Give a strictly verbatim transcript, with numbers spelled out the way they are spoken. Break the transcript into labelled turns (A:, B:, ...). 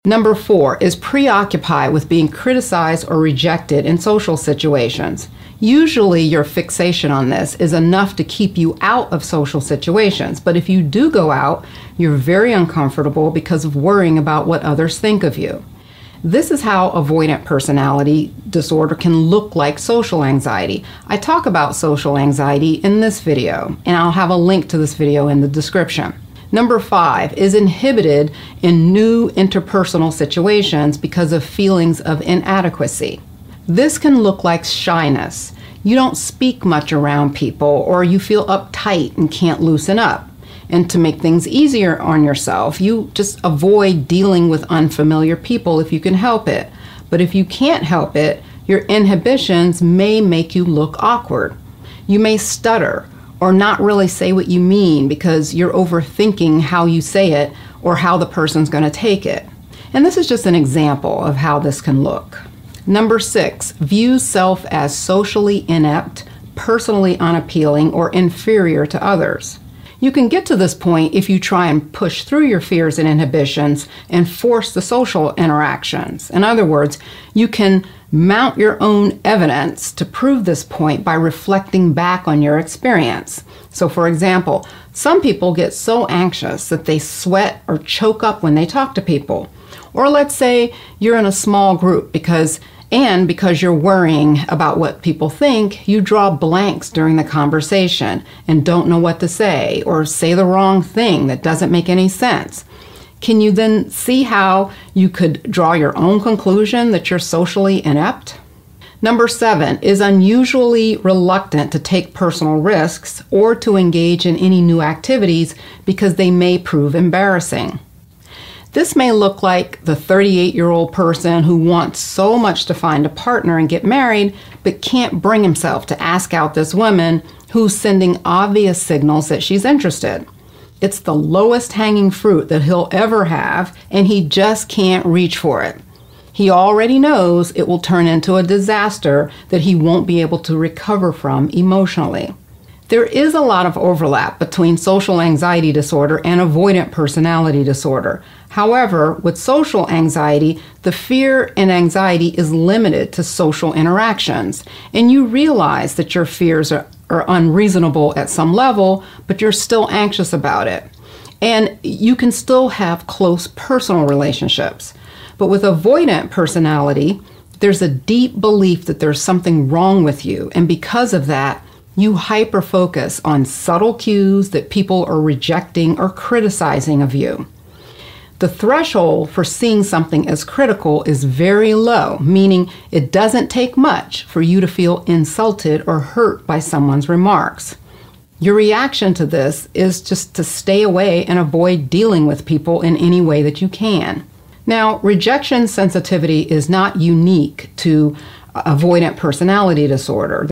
A: Number four is preoccupied with being criticized or rejected in social situations. Usually your fixation on this is enough to keep you out of social situations, but if you do go out, you're very uncomfortable because of worrying about what others think of you. This is how avoidant personality disorder can look like social anxiety. I talk about social anxiety in this video, and I'll have a link to this video in the description. Number five is inhibited in new interpersonal situations because of feelings of inadequacy. This can look like shyness. You don't speak much around people, or you feel uptight and can't loosen up. And to make things easier on yourself, you just avoid dealing with unfamiliar people if you can help it. But if you can't help it, your inhibitions may make you look awkward. You may stutter or not really say what you mean because you're overthinking how you say it or how the person's going to take it. And this is just an example of how this can look. Number six, views self as socially inept, personally unappealing, or inferior to others. You can get to this point if you try and push through your fears and inhibitions and force the social interactions. In other words, you can mount your own evidence to prove this point by reflecting back on your experience. So for example, some people get so anxious that they sweat or choke up when they talk to people. Or let's say you're in a small group because And because you're worrying about what people think, you draw blanks during the conversation and don't know what to say or say the wrong thing that doesn't make any sense. Can you then see how you could draw your own conclusion that you're socially inept? Number seven is unusually reluctant to take personal risks or to engage in any new activities because they may prove embarrassing. This may look like the thirty-eight-year-old person who wants so much to find a partner and get married, but can't bring himself to ask out this woman who's sending obvious signals that she's interested. It's the lowest hanging fruit that he'll ever have, and he just can't reach for it. He already knows it will turn into a disaster that he won't be able to recover from emotionally. There is a lot of overlap between social anxiety disorder and avoidant personality disorder. However, with social anxiety, the fear and anxiety is limited to social interactions, and you realize that your fears are, are unreasonable at some level, but you're still anxious about it. And you can still have close personal relationships. But with avoidant personality, there's a deep belief that there's something wrong with you, and because of that, you hyper-focus on subtle cues that people are rejecting or criticizing of you. The threshold for seeing something as critical is very low, meaning it doesn't take much for you to feel insulted or hurt by someone's remarks. Your reaction to this is just to stay away and avoid dealing with people in any way that you can. Now, rejection sensitivity is not unique to avoidant personality disorder.